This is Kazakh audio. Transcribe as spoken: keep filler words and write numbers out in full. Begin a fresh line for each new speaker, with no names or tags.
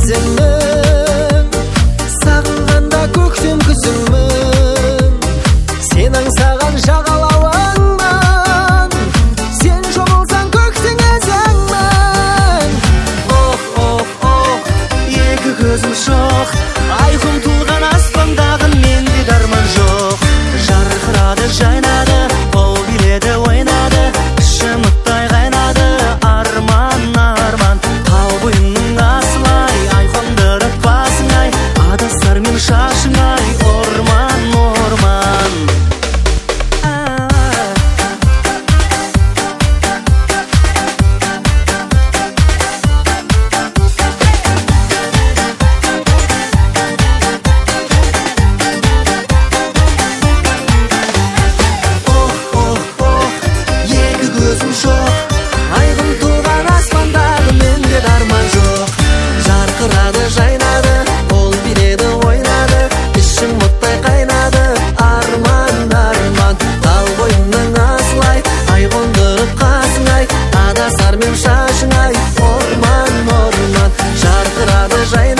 кезеңмін, сағынғанда көктем күзіңмін. Сен аңсаған жағалауыңмын, сен жомылсаң көктің өзіңмін. Ох, ох, ох, екі көзім шоқ, айқын туған аспандағы менде дарман жоқ. Жарқырады, жайнады, ол биледі, ойнады, ішім оттай қайнады. Арман, арман, тау бойымның асылай, айқындырып басыңай, адасар мен шашыңай, орман, орман. Көзім жоқ, айқын туған аспандағы менде дарман жоқ. Жарқырады, жайнады, ол биледі, ойнады, ішім оттай қайнады. Арман, арман, тал бойымның асылай, ай қондырып қасыңай, адасар мен шашыңай, орман, орман. Жарқырады, жайнады.